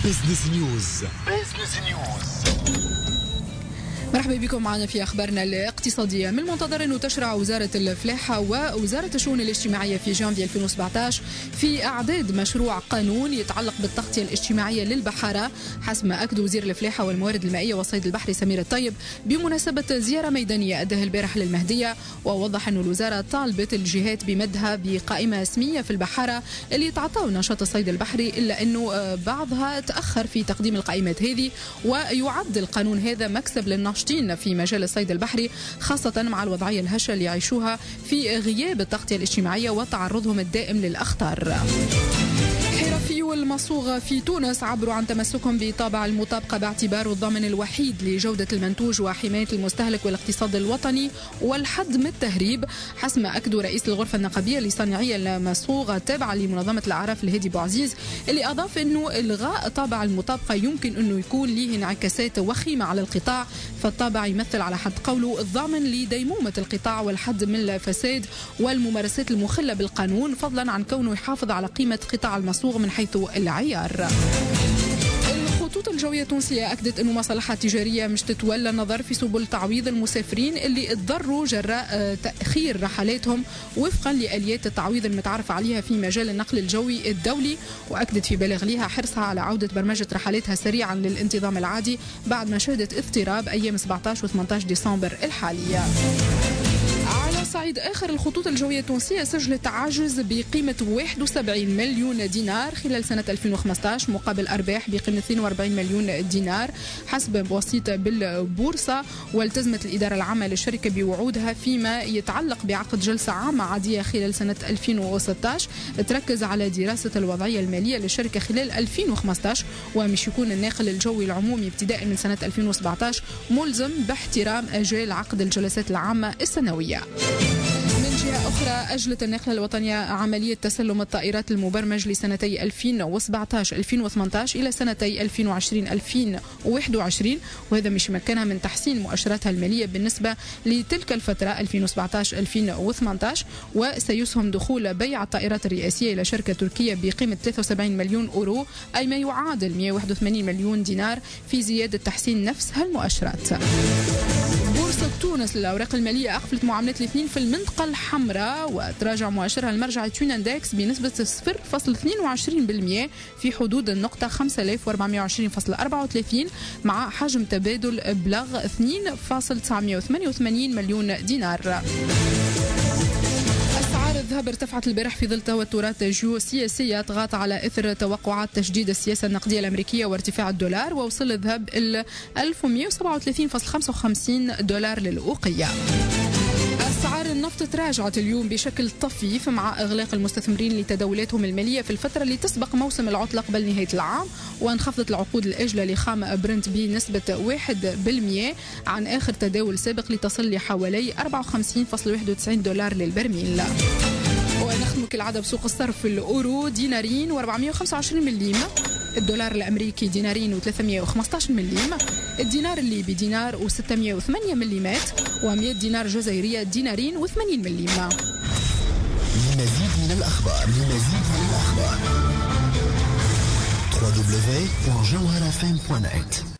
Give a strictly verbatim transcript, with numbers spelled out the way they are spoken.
بزنس نيوز. بزنس نيوز. مرحبا بكم معنا في أخبارنا الاقتصادية. من المنتظر أنه تشرع وزارة الفلاحة ووزارة الشؤون الاجتماعية في جانفي ألفين وسبعة عشر في إعداد مشروع قانون يتعلق بالتغطية الاجتماعية للبحارة، حسب ما أكد وزير الفلاحة والموارد المائية والصيد البحري سمير الطيب بمناسبة زيارة ميدانية أداها البارح للمهدية. ووضح أن الوزارة طالبت الجهات بمدها بقائمة اسمية في البحارة اللي تعطوا نشاط الصيد البحري، إلا أنه بعضها تأخر في تقديم القائمات هذه، ويعد القانون هذا مكسب للناشطين في مجال الصيد البحري، خاصة مع الوضعية الهشة اللي يعيشوها في غياب التغطية الاجتماعية وتعرضهم الدائم للأخطار. حرفيو المصوغة في تونس عبروا عن تمسكهم بطابع المطابقة باعتباره الضامن الوحيد لجودة المنتوج وحماية المستهلك والاقتصاد الوطني والحد من التهريب، حسب ما أكدوا رئيس الغرفة النقابية لصناعية المصوغة التابعة لمنظمة الأعراف الهادي بوعزيز، اللي أضاف أنه إلغاء طابع المطابقة يمكن أنه يكون له انعكاسات وخيمة على القطاع، فالطابع يمثل على حد قوله الضامن لديمومة القطاع والحد من الفساد والممارسات المخلة بالقانون، فضلا عن كونه يحافظ على قيمة قطاع المصوغ من حيث العيار. الخطوط الجوية التونسية أكدت أنه مصالحها التجارية مش تتولى النظر في سبل تعويض المسافرين اللي اضطروا جراء تأخير رحلاتهم وفقا لآليات التعويض المتعارف عليها في مجال النقل الجوي الدولي، وأكدت في بلاغ لها حرصها على عودة برمجة رحلاتها سريعا للانتظام العادي بعد ما شهدت اضطراب أيام سبعة عشر و ثمانية عشر ديسمبر الحالية. على صعيد آخر، الخطوط الجوية التونسية سجلت عجز بقيمة واحد وسبعين مليون دينار خلال سنة ألفين وخمسة عشر مقابل أرباح بقيمة اثنين وأربعين مليون دينار حسب وسيط بالبورصة. والتزمت الإدارة العامة للشركة بوعودها فيما يتعلق بعقد جلسة عامة عادية خلال سنة ألفين وستة عشر تركز على دراسة الوضعية المالية للشركة خلال ألفين وخمسة عشر، ومش يكون الناقل الجوي العمومي ابتداء من سنة ألفين وسبعة عشر ملزم باحترام أجال عقد الجلسات العامة السنوية. من جهة أخرى، أجلت الناقلة الوطنية عملية تسلم الطائرات المبرمج لسنتي ألفين وسبعة عشر ألفين وثمانية عشر إلى سنتي ألفين وعشرين ألفين وواحد وعشرين، وهذا مش مكانها من تحسين مؤشراتها المالية بالنسبة لتلك الفترة ألفين وسبعة عشر ألفين وثمانية عشر. وسيسهم دخول بيع الطائرات الرئاسية إلى شركة تركية بقيمة ثلاثة وسبعين مليون أورو، أي ما يعادل مئة وواحد وثمانين مليون دينار في زيادة تحسين نفس هالمؤشرات. بورصة تونس للأوراق المالية أقفلت معاملات الاثنين في المنطقة الحمراء، وتراجع مؤشرها المرجعي توين اندكس بنسبة صفر فاصلة اثنين وعشرين بالمئة في حدود النقطة خمسة آلاف وأربعمئة وعشرين فاصلة أربعة وثلاثين مع حجم تبادل بلغ اثنين فاصلة تسعمئة وثمانية وثمانين مليون دينار. أسعار الذهب ارتفعت البارح في ظل توترات جيوسياسية طغت على إثر توقعات تشديد السياسة النقدية الأمريكية وارتفاع الدولار، ووصل الذهب إلى ألف ومئة وسبعة وثلاثين فاصلة خمسة وخمسين دولار للأوقية. أسعار النفط تراجعت اليوم بشكل طفيف مع إغلاق المستثمرين لتداولاتهم المالية في الفترة اللي تسبق موسم العطلة قبل نهاية العام، وانخفضت العقود الآجلة لخام برنت بنسبة واحد بالمئة عن آخر تداول سابق لتصل لحوالي أربعة وخمسين فاصلة واحد وتسعين دولار للبرميل. ونختم كالعادة بسوق الصرف، الأورو دينارين وأربعمئة وخمسة وعشرين مليم، الدولار الأمريكي دينارين وثلاثمئة وخمسة عشر مليم، الدينار الليبي دينار وستمئة وثمانية مليمات، ومئة دينار جزائرية دينارين وثمانين مليم. لمزيد من الأخبار لمزيد من الأخبار دبليو دبليو دبليو دوت جوهرة إف إم دوت نت.